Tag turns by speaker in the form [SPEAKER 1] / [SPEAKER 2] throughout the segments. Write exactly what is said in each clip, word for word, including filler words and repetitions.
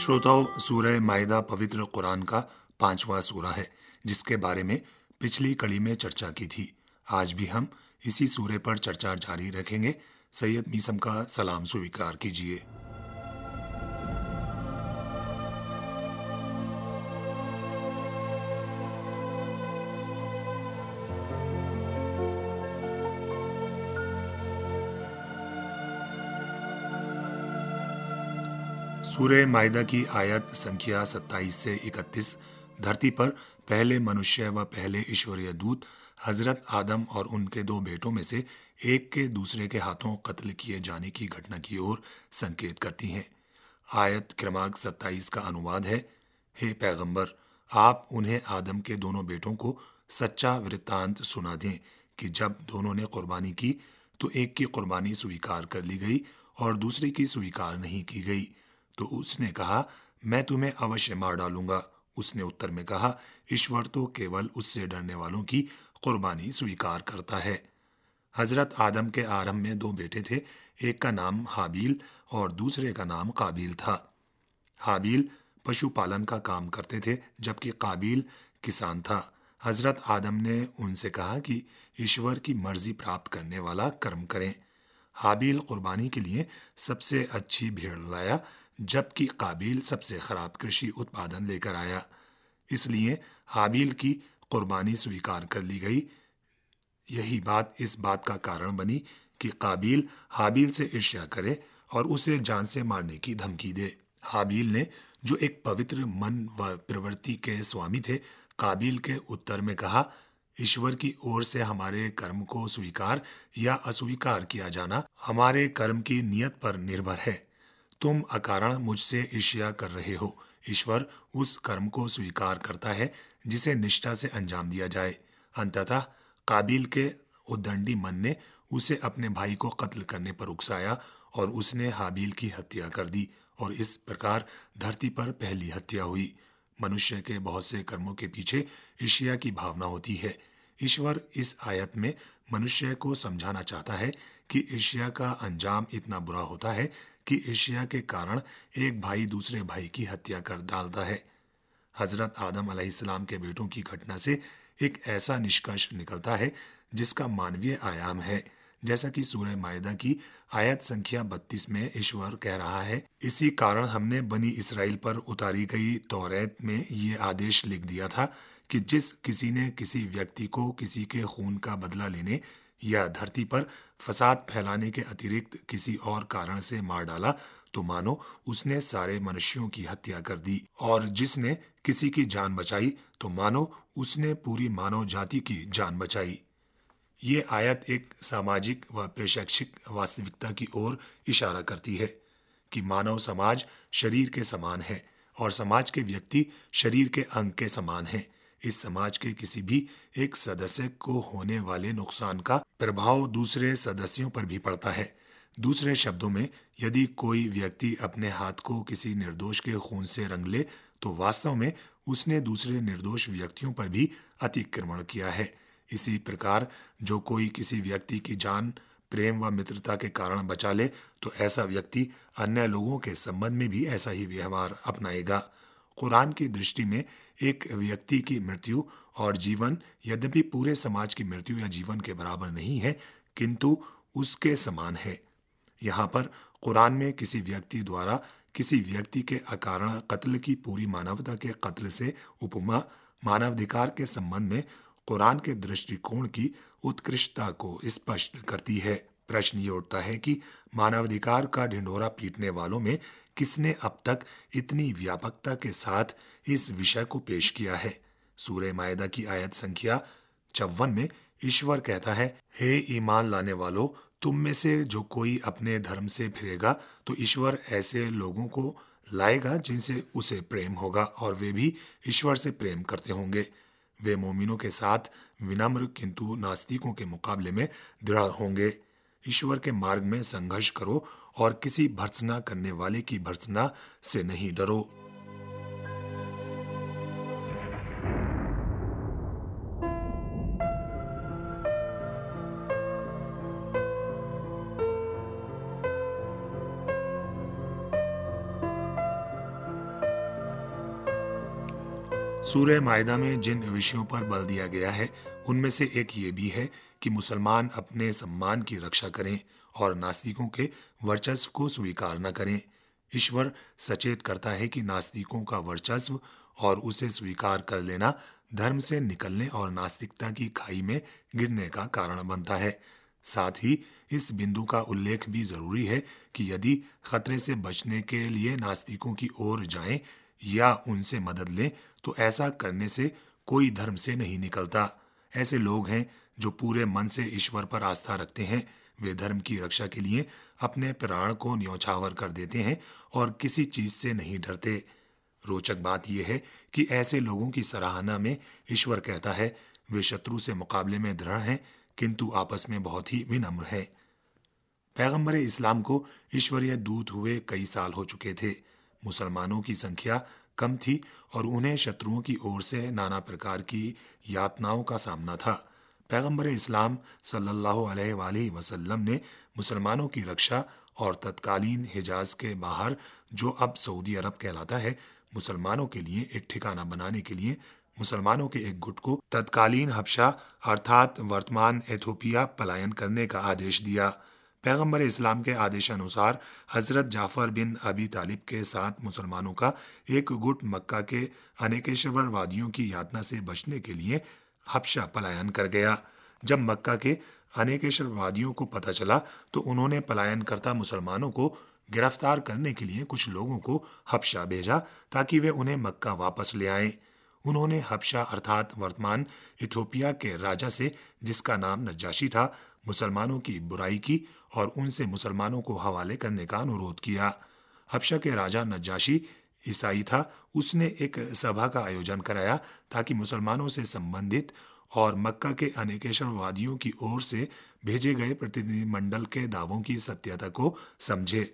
[SPEAKER 1] श्रोताओं, सूरह माइदा पवित्र कुरान का पांचवा सूरा है, जिसके बारे में पिछली कड़ी में चर्चा की थी। आज भी हम इसी सूरे पर चर्चा जारी रखेंगे। सैयद मीसम का सलाम स्वीकार कीजिए। सूरह माइदा की आयत संख्या सत्ताईस से इकतीस धरती पर पहले मनुष्य व पहले ईश्वरीय दूत हजरत आदम और उनके दो बेटों में से एक के दूसरे के हाथों कत्ल किए जाने की घटना की ओर संकेत करती हैं। आयत क्रमांक सत्ताईस का अनुवाद है, हे पैगंबर, आप उन्हें आदम के दोनों बेटों को सच्चा वृत्तांत सुना दें कि जब दोनों ने कुर्बानी की तो एक की कुर्बानी स्वीकार कर ली गई और दूसरे की स्वीकार नहीं की गई। तो उसने कहा, मैं तुम्हें अवश्य मार डालूंगा। उसने उत्तर में कहा, ईश्वर तो केवल उससे डरने वालों की कुर्बानी स्वीकार करता है। हजरत आदम के आरंभ में दो बेटे थे। एक का नाम हाबील और दूसरे का नाम काबील था। हाबील पशुपालन का काम करते थे, जबकि काबील किसान था। हजरत आदम ने उनसे कहा कि ईश्वर की मर्जी प्राप्त करने वाला कर्म करें। हाबील कुर्बानी के लिए सबसे अच्छी भेड़ लाया, जबकि काबील सबसे खराब कृषि उत्पादन लेकर आया। इसलिए हाबील की कुर्बानी स्वीकार कर ली गई। यही बात इस बात का कारण बनी कि काबील हाबील से ईर्ष्या करे और उसे जान से मारने की धमकी दे। हाबील ने, जो एक पवित्र मन व प्रवृत्ति के स्वामी थे, काबील के उत्तर में कहा, ईश्वर की ओर से हमारे कर्म को स्वीकार या अस्वीकार किया जाना हमारे कर्म की नियत पर निर्भर है। तुम अकारण मुझसे ईर्ष्या कर रहे हो। ईश्वर उस कर्म को स्वीकार करता है जिसे निष्ठा से अंजाम दिया जाए। अंततः काबील के उद्दंडी मन ने उसे अपने भाई को कत्ल करने पर उकसाया और उसने हाबील की हत्या कर दी और इस प्रकार धरती पर पहली हत्या हुई। मनुष्य के बहुत से कर्मों के पीछे ईर्ष्या की भावना होती है। ईश्वर इस आयत में मनुष्य को समझाना चाहता है कि ईर्ष्या का अंजाम इतना बुरा होता है कि ईर्ष्या के कारण एक भाई दूसरे भाई की हत्या कर डालता है। हजरत आदम अलैहिस्सलाम के बेटों की घटना से एक ऐसा निष्कर्ष निकलता है जिसका मानवीय आयाम है। जैसा कि सूरह माइदा की आयत संख्या बत्तीस में ईश्वर कह रहा है, इसी कारण हमने बनी इसराइल पर उतारी गई तौरात में ये आदेश लिख दिया था कि जिस किसी ने किसी व्यक्ति को किसी के खून का बदला लेने या धरती पर फसाद फैलाने के अतिरिक्त किसी और कारण से मार डाला तो मानो उसने सारे मनुष्यों की हत्या कर दी, और जिसने किसी की जान बचाई तो मानो उसने पूरी मानव जाति की जान बचाई। ये आयत एक सामाजिक व प्रशैक्षिक वास्तविकता की ओर इशारा करती है कि मानव समाज शरीर के समान है और समाज के व्यक्ति शरीर के अंग के समान हैं। इस समाज के किसी भी एक सदस्य को होने वाले नुकसान का प्रभाव दूसरे सदस्यों पर भी पड़ता है। दूसरे शब्दों में, यदि कोई व्यक्ति अपने हाथ को किसी निर्दोष के खून से रंग ले तो वास्तव में उसने दूसरे निर्दोष व्यक्तियों पर भी अतिक्रमण किया है। इसी प्रकार जो कोई किसी व्यक्ति की जान प्रेम व मित्रता के कारण बचा ले तो ऐसा व्यक्ति अन्य लोगों के संबंध में भी ऐसा ही व्यवहार अपनाएगा। कुरान की दृष्टि में एक व्यक्ति की मृत्यु और जीवन यद्यपि पूरे समाज की मृत्यु या जीवन के बराबर नहीं है, किंतु उसके समान है। यहाँ पर कुरान में किसी व्यक्ति द्वारा किसी व्यक्ति के अकारण कत्ल की पूरी मानवता के कत्ल से उपमा मानवाधिकार के संबंध में कुरान के दृष्टिकोण की उत्कृष्टता को स्पष्ट करती है। प्रश्न ये उठता है कि मानवाधिकार का ढिंढोरा पीटने वालों में किसने अब तक इतनी व्यापकता के साथ इस विषय को पेश किया है। सूरह माइदा की आयत संख्या चौवन में ईश्वर कहता है, हे ईमान लाने वालों, तुम में से जो कोई अपने धर्म से फिरेगा तो ईश्वर ऐसे लोगों को लाएगा जिनसे उसे प्रेम होगा और वे भी ईश्वर से प्रेम करते होंगे। वे मोमिनों के साथ विनम्र किंतु नास्तिकों के मुकाबले में दृढ़ होंगे। ईश्वर के मार्ग में संघर्ष करो और किसी भर्त्सना करने वाले की भर्त्सना से नहीं डरो। सूरह मायदा में जिन विषयों पर बल दिया गया है उनमें से एक ये भी है कि मुसलमान अपने सम्मान की रक्षा करें और नास्तिकों के वर्चस्व को स्वीकार न करें। ईश्वर सचेत करता है कि नास्तिकों का वर्चस्व और उसे स्वीकार कर लेना धर्म से निकलने और नास्तिकता की खाई में गिरने का कारण बनता है। साथ ही इस बिंदु का उल्लेख भी जरूरी है कि यदि खतरे से बचने के लिए नास्तिकों की ओर जाएं या उनसे मदद लें तो ऐसा करने से कोई धर्म से नहीं निकलता। ऐसे लोग हैं जो पूरे मन से ईश्वर पर आस्था रखते हैं। वे धर्म की रक्षा के लिए अपने प्राण को न्यौछावर कर देते हैं और किसी चीज से नहीं डरते। रोचक बात यह है कि ऐसे लोगों की सराहना में ईश्वर कहता है, वे शत्रु से मुकाबले में दृढ़ हैं किंतु आपस में बहुत ही विनम्र हैं। पैगंबर इस्लाम को ईश्वरीय दूत हुए कई साल हो चुके थे। मुसलमानों की संख्या कम थी और उन्हें शत्रुओं की ओर से नाना प्रकार की यातनाओं का सामना था। पैगंबर इस्लाम सल्लल्लाहु अलैहि वसल्लम ने मुसलमानों की रक्षा और तत्कालीन हिजाज के बाहर, जो अब सऊदी अरब कहलाता है, मुसलमानों के लिए एक ठिकाना बनाने के लिए मुसलमानों के एक गुट को तत्कालीन हबशा अर्थात वर्तमान एथोपिया पलायन करने का आदेश दिया। पैगंबर इस्लाम के आदेशानुसार हजरत जाफर बिन अबी तालिब के साथ मुसलमानों का एक गुट मक्का के अनेकेश्वरवादियों की यातना से बचने के लिए हबशा पलायन कर गया। जब मक्का के अनेकेश्वरवादियों को पता चला तो उन्होंने पलायन करता मुसलमानों को गिरफ्तार करने के लिए कुछ लोगों को हबशा भेजा ताकि वे उन्हें मक्का वापस ले आएं। उन्होंने हबशा अर्थात वर्तमान इथोपिया के राजा से, जिसका नाम नज्जाशी था, मुसलमानों की बुराई की और उनसे मुसलमानों को हवाले करने का अनुरोध किया। हबशा के राजा नज्जाशी ईसाई था। उसने एक सभा का आयोजन कराया ताकि मुसलमानों से संबंधित और मक्का के अनेकेश्वरवादियों की ओर से भेजे गए प्रतिनिधिमंडल के दावों की सत्यता को समझे।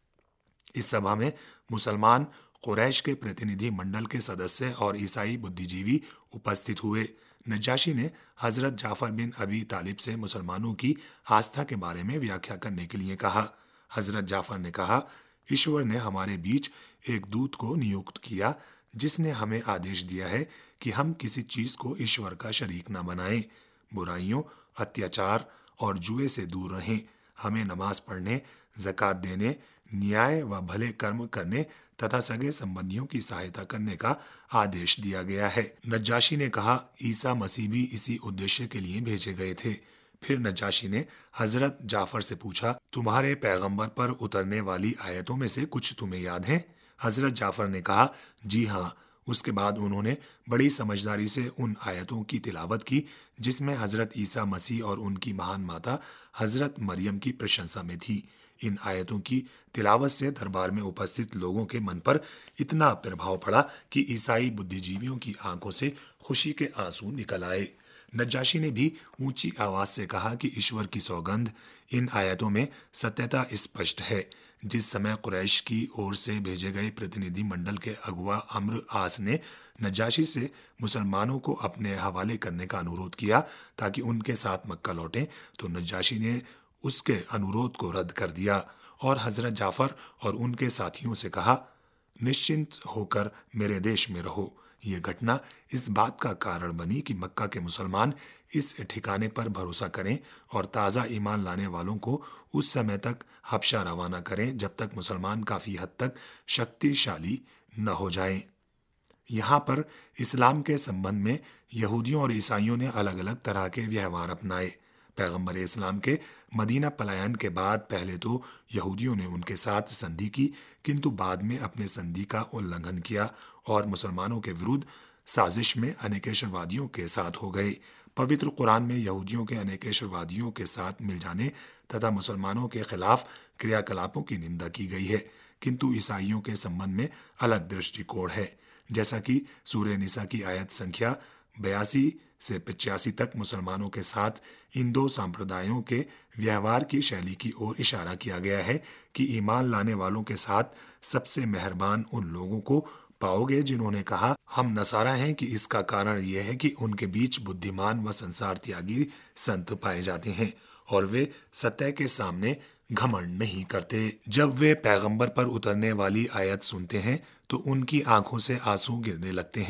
[SPEAKER 1] इस सभा में मुसलमान, कुरैश के प्रतिनिधि मंडल के सदस्य और ईसाई बुद्धिजीवी उपस्थित हुए। नज्जाशी ने हजरत जाफर बिन अबी तालिब से मुसलमानों की आस्था के बारे में व्याख्या करने के लिए कहा। हजरत जाफर ने कहा, ईश्वर ने हमारे बीच एक दूत को नियुक्त किया जिसने हमें आदेश दिया है कि हम किसी चीज को ईश्वर का शरीक न बनाएं, बुराइयों, अत्याचार और जुए से दूर रहें, हमें नमाज पढ़ने, ज़कात देने, न्याय व भले कर्म करने तथा सगे संबंधियों की सहायता करने का आदेश दिया गया है। नज्जाशी ने कहा, ईसा मसीह भी इसी उद्देश्य के लिए भेजे गए थे। फिर नज्जाशी ने हजरत जाफर से पूछा, तुम्हारे पैगंबर पर उतरने वाली आयतों में से कुछ तुम्हें याद है? हजरत जाफर ने कहा, जी हाँ। उसके बाद उन्होंने बड़ी समझदारी से उन आयतों की तिलावत की जिसमें हजरत ईसा मसीह और उनकी महान माता हजरत मरियम की प्रशंसा में थी। इन आयतों की तिलावत से दरबार में उपस्थित लोगों के मन पर इतना प्रभाव पड़ा कि ईसाई बुद्धिजीवियों की आंखों से खुशी के आंसू निकल आए। नज्जाशी ने भी ऊंची आवाज से कहा कि ईश्वर की सौगंध, इन आयतों में सत्यता स्पष्ट है। जिस समय कुरैश की ओर से भेजे गए प्रतिनिधि मंडल के अगुआ अम्र आस ने नज्जाशी से मुसलमानों को अपने हवाले करने का अनुरोध किया ताकि उनके साथ मक्का लौटें, तो नज्जाशी ने उसके अनुरोध को रद्द कर दिया और हजरत जाफर और उनके साथियों से कहा, निश्चिंत होकर मेरे देश में रहो। ये घटना इस बात का कारण बनी कि मक्का के मुसलमान इस ठिकाने पर भरोसा करें और ताज़ा ईमान लाने वालों को उस समय तक हबशा रवाना करें जब तक मुसलमान काफ़ी हद तक शक्तिशाली न हो जाएं। यहाँ पर इस्लाम के संबंध में यहूदियों और ईसाइयों ने अलग अलग तरह के व्यवहार अपनाए। पैगंबर इस्लाम के मदीना पलायन के बाद पहले तो यहूदियों ने उनके साथ संधि की, किंतु बाद में अपने संधि का उल्लंघन किया और मुसलमानों के विरुद्ध साजिश में अनेकेश्वरवादियों के साथ हो गए। पवित्र कुरान में यहूदियों के अनेकेश्वरवादियों के साथ मिल जाने तथा मुसलमानों के खिलाफ क्रियाकलापों की निंदा की गई है, किंतु ईसाइयों के संबंध में अलग दृष्टिकोण है। जैसा कि सूरह निसा की आयत संख्या बयासी से पचासी तक मुसलमानों के साथ इन दो संप्रदायों के व्यवहार की शैली की ओर इशारा किया गया है कि ईमान लाने वालों के साथ सबसे मेहरबान उन लोगों को पाओगे जिन्होंने कहा, हम नसारा हैं, कि इसका कारण यह है कि उनके बीच बुद्धिमान व संसार त्यागी संत पाए जाते हैं और वे सत्य के सामने घमंड नहीं करते। जब वे पैगंबर पर उतरने वाली आयत सुनते हैं तो उनकी आंखों से आंसू गिरने लगते हैं,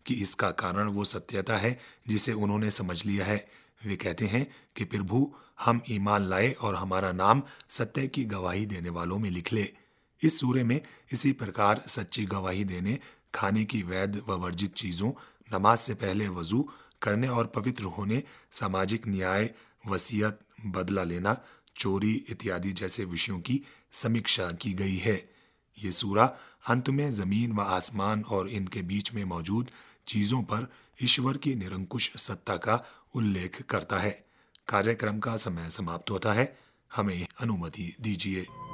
[SPEAKER 1] कि इसका कारण वो सत्यता है जिसे उन्होंने समझ लिया है। वे कहते हैं कि प्रभु, हम ईमान लाए और हमारा नाम सत्य की गवाही देने वालों में लिख ले। इस सूरे में इसी प्रकार सच्ची गवाही देने, खाने की वैध व वर्जित चीजों, नमाज से पहले वजू करने और पवित्र होने, सामाजिक न्याय, वसीयत, बदला लेना, चोरी इत्यादि जैसे विषयों की समीक्षा की गई है। ये सूरा अंत में जमीन व आसमान और इनके बीच में मौजूद चीजों पर ईश्वर की निरंकुश सत्ता का उल्लेख करता है। कार्यक्रम का समय समाप्त होता है। हमें अनुमति दीजिए।